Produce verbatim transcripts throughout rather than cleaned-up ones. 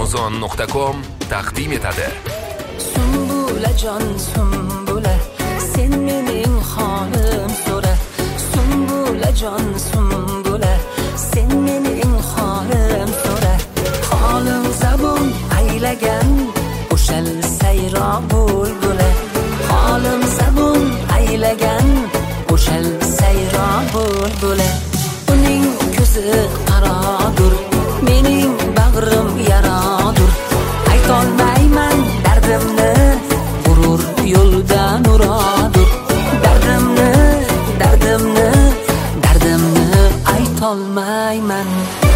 amazon nuqta com taqdim etadi. Sumbulajon sumbula, sen mening xonim so'ra. Sumbulajon sumbula, sen mening xonim so'ra. Xolim zabun aylagan o'shal sayro bulbula. Xolim zabun aylagan o'shal sayro bulbula. Uning ko'zi qarodur, mening bag'rim yarodur. Aytolmayman dardimni, g'urur yo'ldan uradur. Dardimni, dardimni, dardimni aytolmayman.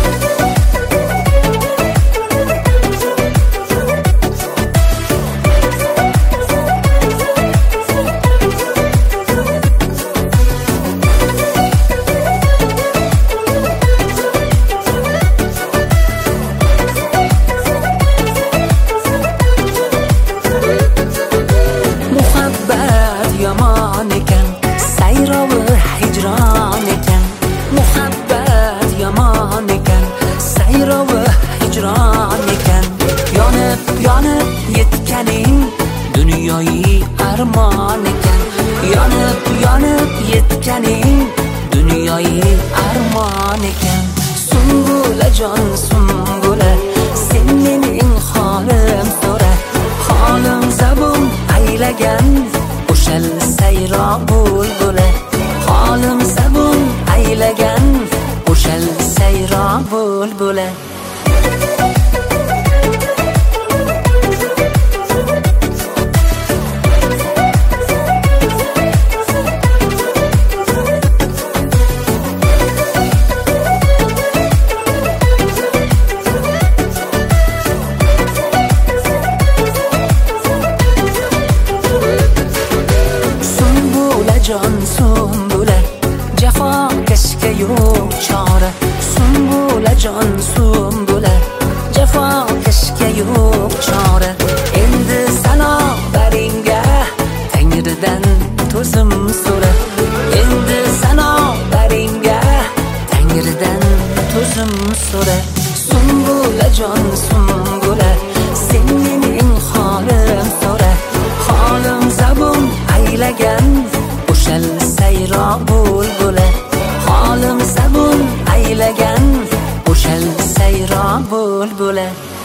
Yomon ekan, sayrovi hijron ekan. Muhabbat yomon ekan, sayrovi hijron ekan. Yonib, yonib yetganing dunyoyi armon ekan. Yonib, yonib yetganing dunyoyi armon ekan. Sumbulajon sumbula, sen mening xolim so'ra. Xolim zabun aylagan o'shal sayro bulbula. Xolim zabun aylagan o'shal sayro bulbula. Jon sumbula, jafo kashga yo'q chora. Sumbula jon sumbula, jafo kashga yo'q chora. Endi sano baringga Tangridan to'zim so'ra. Endi sano baringga Tangridan to'zim so'ra. Sumbula jon sumbula, sen mening xolim so'ra. Xolim zabun aylagan o'shal sayro bulbula. Xolim zabun aylagan o'shal sayro bulbula.